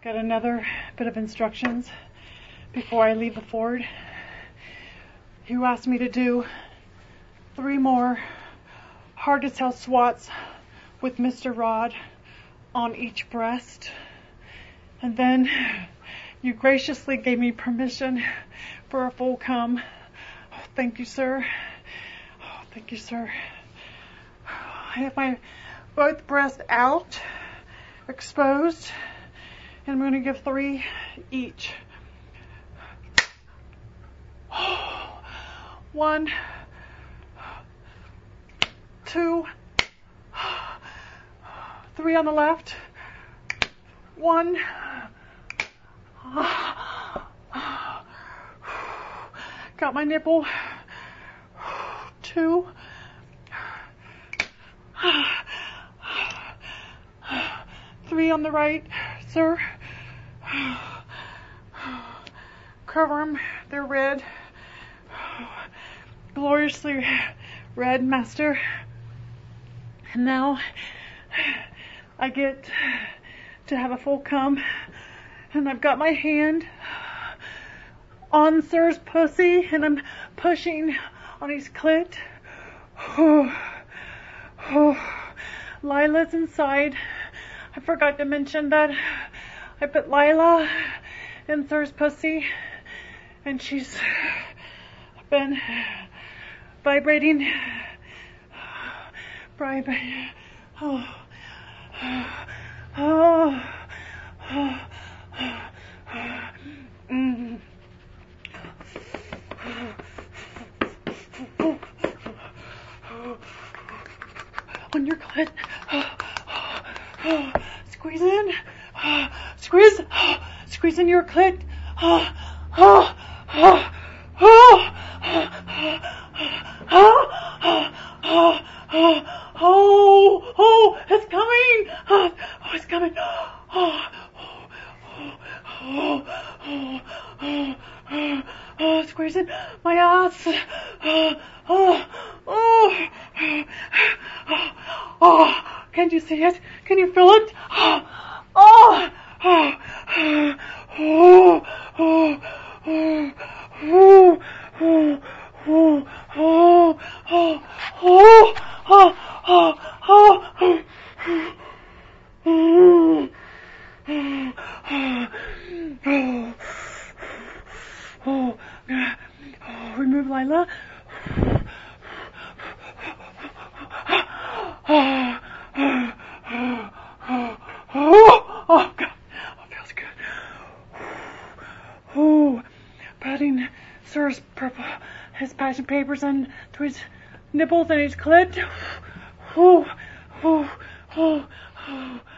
Got another bit of instructions before I leave the Ford. You asked me to do 3 more hard to tell swats with Mr. Rod on each breast. And then you graciously gave me permission for a full come. Oh, thank you, sir. Oh, thank you, sir. I have my both breasts out, exposed, and I'm going to give 3 each. 1, 2, 3 on the left. 1. Got my nipple. 2. 3 on the right, sir. Cover them. They're red. Gloriously red, master. And now I get to have a full come. And I've got my hand on sir's pussy and I'm pushing on his clit. Lila's inside. I forgot to mention that I put Lila in sir's pussy and she's been vibrating. On your clit. Squeeze in. Squeeze in your clit. It's coming. It's coming. Squeeze in my ass. Can you see it? Can you feel it? Remove Lila. Oh God, oh, feels good. Patting sir's purple, his passion papers into his nipples and his clit.